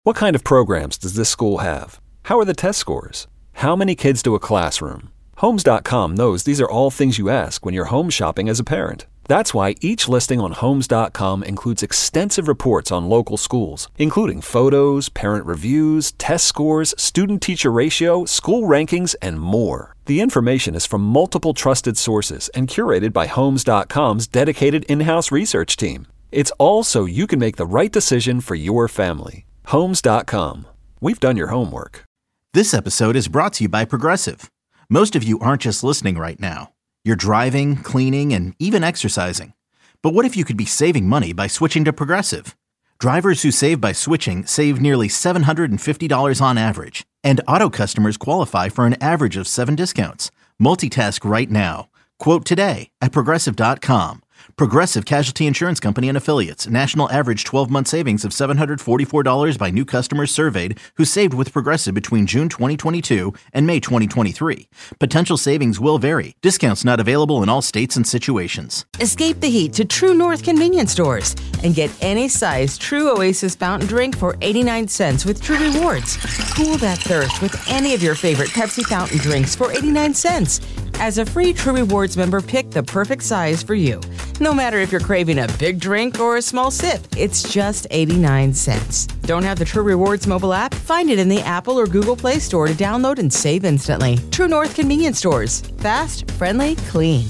What kind of programs does this school have? How are the test scores? How many kids to a classroom? Homes.com knows these are all things you ask when you're home shopping as a parent. That's why each listing on Homes.com includes extensive reports on local schools, including photos, parent reviews, test scores, student-teacher ratio, school rankings, and more. The information is from multiple trusted sources and curated by Homes.com's dedicated in-house research team. It's all so you can make the right decision for your family. Homes.com. We've done your homework. This episode is brought to you by Progressive. Most of you aren't just listening right now. You're driving, cleaning, and even exercising. But what if you could be saving money by switching to Progressive? Drivers who save by switching save nearly $750 on average. And auto customers qualify for an average of 7 discounts. Multitask right now. Quote today at Progressive.com. Progressive Casualty Insurance Company and Affiliates. National average 12-month savings of $744 by new customers surveyed who saved with Progressive between June 2022 and May 2023. Potential savings will vary. Discounts not available in all states and situations. Escape the heat to True North convenience stores and get any size True Oasis fountain drink for 89 cents with True Rewards. Cool that thirst with any of your favorite Pepsi fountain drinks for 89 cents. As a free True Rewards member, pick the perfect size for you. No matter if you're craving a big drink or a small sip, it's just 89 cents. Don't have the True Rewards mobile app? Find it in the Apple or Google Play Store to download and save instantly. True North convenience stores. Fast, friendly, clean.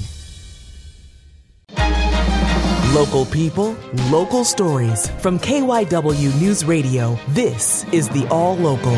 Local people, local stories. From KYW News Radio, this is the All Local.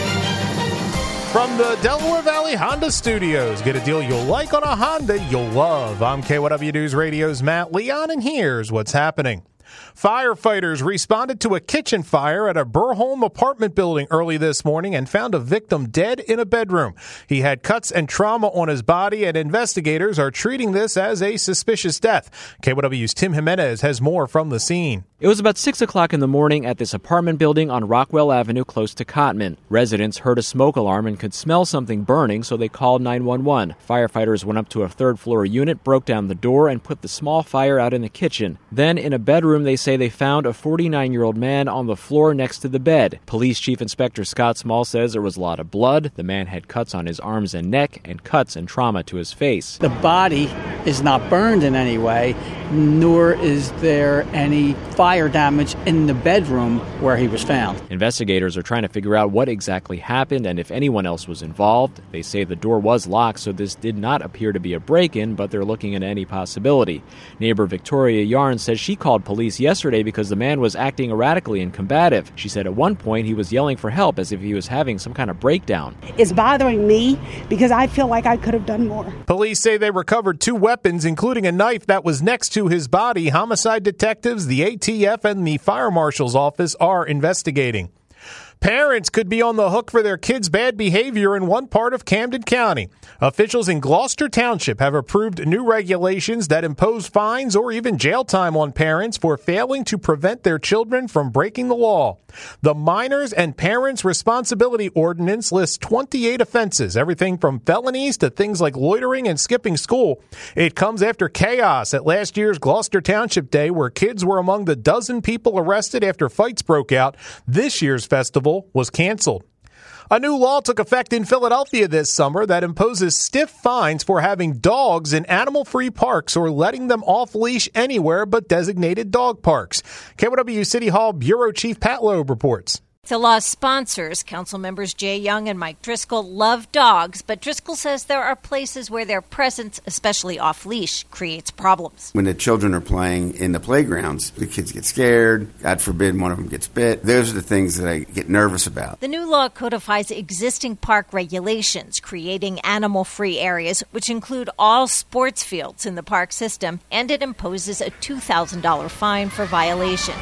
From the Delaware Valley Honda Studios, get a deal you'll like on a Honda you'll love. I'm KYW News Radio's Matt Leon, and here's what's happening. Firefighters responded to a kitchen fire at a Burholm apartment building early this morning and found a victim dead in a bedroom. He had cuts and trauma on his body, and investigators are treating this as a suspicious death. KYW's Tim Jimenez has more from the scene. It was about 6 o'clock in the morning at this apartment building on Rockwell Avenue close to Cottman. Residents heard a smoke alarm and could smell something burning, so they called 911. Firefighters went up to a third-floor unit, broke down the door, and put the small fire out in the kitchen. Then, in a bedroom, they say they found a 49-year-old man on the floor next to the bed. Police Chief Inspector Scott Small says there was a lot of blood. The man had cuts on his arms and neck and cuts and trauma to his face. The body is not burned in any way, nor is there any fire damage in the bedroom where he was found. Investigators are trying to figure out what exactly happened and if anyone else was involved. They say the door was locked, so this did not appear to be a break-in, but they're looking at any possibility. Neighbor Victoria Yarn says she called police yesterday because the man was acting erratically and combative. She said at one point he was yelling for help as if he was having some kind of breakdown. It's bothering me because I feel like I could have done more. Police say they recovered 2 weapons, including a knife that was next to his body. Homicide detectives, the ATF, and the fire marshal's office are investigating. Parents could be on the hook for their kids' bad behavior in one part of Camden County. Officials in Gloucester Township have approved new regulations that impose fines or even jail time on parents for failing to prevent their children from breaking the law. The Minors and Parents Responsibility Ordinance lists 28 offenses, everything from felonies to things like loitering and skipping school. It comes after chaos at last year's Gloucester Township Day, where kids were among the dozen people arrested after fights broke out. This year's festival was canceled. A new law took effect in Philadelphia this summer that imposes stiff fines for having dogs in animal-free parks or letting them off-leash anywhere but designated dog parks. KYW City Hall Bureau Chief Pat Loeb reports. The law's sponsors, council members Jay Young and Mike Driscoll, love dogs, but Driscoll says there are places where their presence, especially off-leash, creates problems. When the children are playing in the playgrounds, the kids get scared. God forbid one of them gets bit. Those are the things that I get nervous about. The new law codifies existing park regulations, creating animal-free areas, which include all sports fields in the park system, and it imposes a $2,000 fine for violations.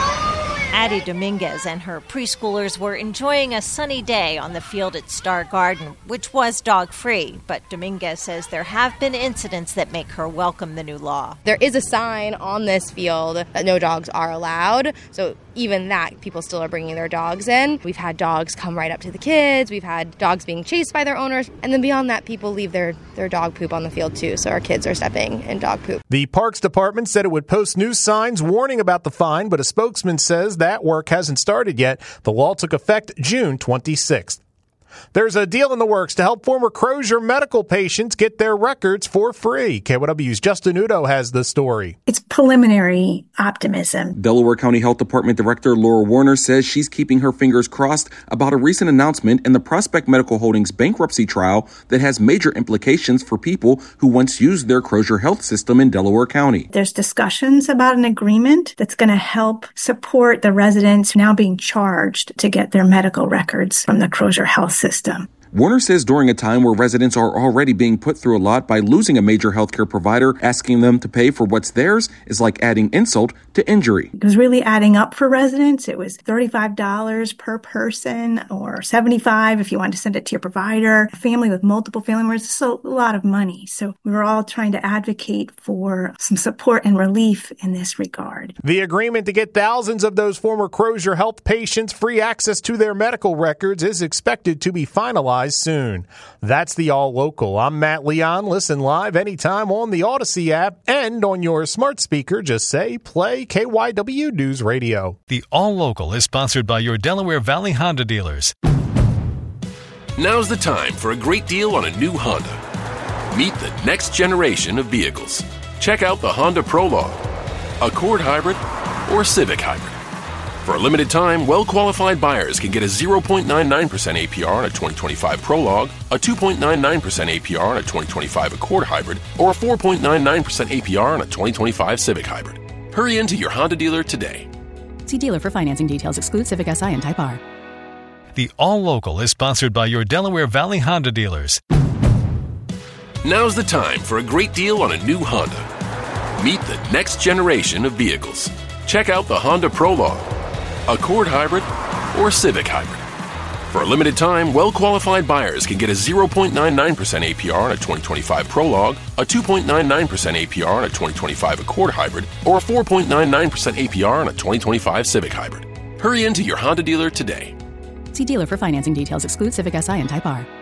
Addie Dominguez and her preschoolers were enjoying a sunny day on the field at Star Garden, which was dog-free. But Dominguez says there have been incidents that make her welcome the new law. There is a sign on this field that no dogs are allowed. So even that, people still are bringing their dogs in. We've had dogs come right up to the kids. We've had dogs being chased by their owners. And then beyond that, people leave their dog poop on the field, too. So our kids are stepping in dog poop. The Parks Department said it would post new signs warning about the fine, but a spokesman says that work hasn't started yet. The law took effect June 26th. There's a deal in the works to help former Crozier medical patients get their records for free. KYW's Justin Udo has the story. It's preliminary optimism. Delaware County Health Department Director Laura Warner says she's keeping her fingers crossed about a recent announcement in the Prospect Medical Holdings bankruptcy trial that has major implications for people who once used their Crozier Health system in Delaware County. There's discussions about an agreement that's going to help support the residents now being charged to get their medical records from the Crozier Health system. Warner says during a time where residents are already being put through a lot by losing a major healthcare provider, asking them to pay for what's theirs is like adding insult to injury. It was really adding up for residents. It was $35 per person or $75 if you wanted to send it to your provider. A family with multiple family members, it's a lot of money. So we were all trying to advocate for some support and relief in this regard. The agreement to get thousands of those former Crozier Health patients free access to their medical records is expected to be finalized soon. That's the All Local. I'm Matt Leon. Listen live anytime on the Odyssey app and on your smart speaker. Just say play KYW News Radio. The All Local is sponsored by your Delaware Valley Honda dealers. Now's the time for a great deal on a new Honda. Meet the next generation of vehicles. Check out the Honda Prologue, Accord Hybrid, or Civic Hybrid. For a limited time, well-qualified buyers can get a 0.99% APR on a 2025 Prologue, a 2.99% APR on a 2025 Accord Hybrid, or a 4.99% APR on a 2025 Civic Hybrid. Hurry into your Honda dealer today. See dealer for financing details. Exclude Civic Si and Type R. The All Local is sponsored by your Delaware Valley Honda dealers. Now's the time for a great deal on a new Honda. Meet the next generation of vehicles. Check out the Honda Prologue, Accord Hybrid, or Civic Hybrid. For a limited time, well-qualified buyers can get a 0.99% APR on a 2025 Prologue, a 2.99% APR on a 2025 Accord Hybrid, or a 4.99% APR on a 2025 Civic Hybrid. Hurry into your Honda dealer today. See dealer for financing details. Exclude Civic Si and Type R.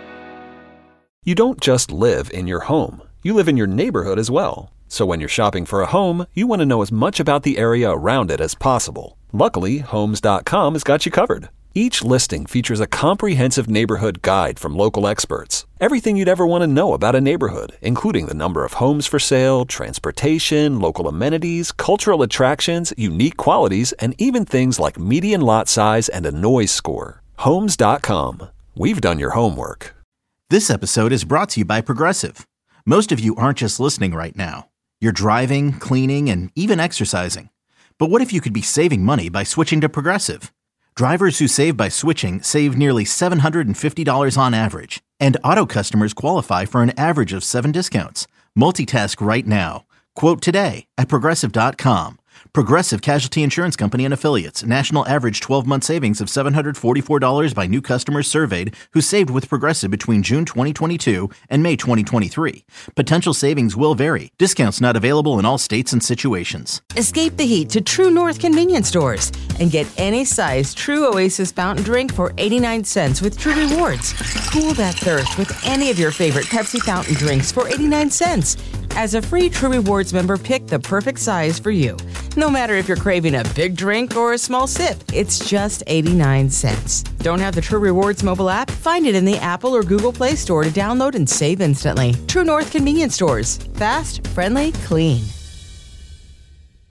You don't just live in your home. You live in your neighborhood as well. So when you're shopping for a home, you want to know as much about the area around it as possible. Luckily, Homes.com has got you covered. Each listing features a comprehensive neighborhood guide from local experts. Everything you'd ever want to know about a neighborhood, including the number of homes for sale, transportation, local amenities, cultural attractions, unique qualities, and even things like median lot size and a noise score. Homes.com. We've done your homework. This episode is brought to you by Progressive. Most of you aren't just listening right now. You're driving, cleaning, and even exercising. But what if you could be saving money by switching to Progressive? Drivers who save by switching save nearly $750 on average. And auto customers qualify for an average of 7 discounts. Multitask right now. Quote today at Progressive.com. Progressive Casualty Insurance Company and Affiliates. National average 12-month savings of $744 by new customers surveyed who saved with Progressive between June 2022 and May 2023. Potential savings will vary. Discounts not available in all states and situations. Escape the heat to True North convenience stores and get any size True Oasis fountain drink for 89 cents with True Rewards. Cool that thirst with any of your favorite Pepsi fountain drinks for 89 cents. As a free True Rewards member, pick the perfect size for you. No matter if you're craving a big drink or a small sip, it's just 89 cents. Don't have the True Rewards mobile app? Find it in the Apple or Google Play Store to download and save instantly. True North convenience stores. Fast, friendly, clean.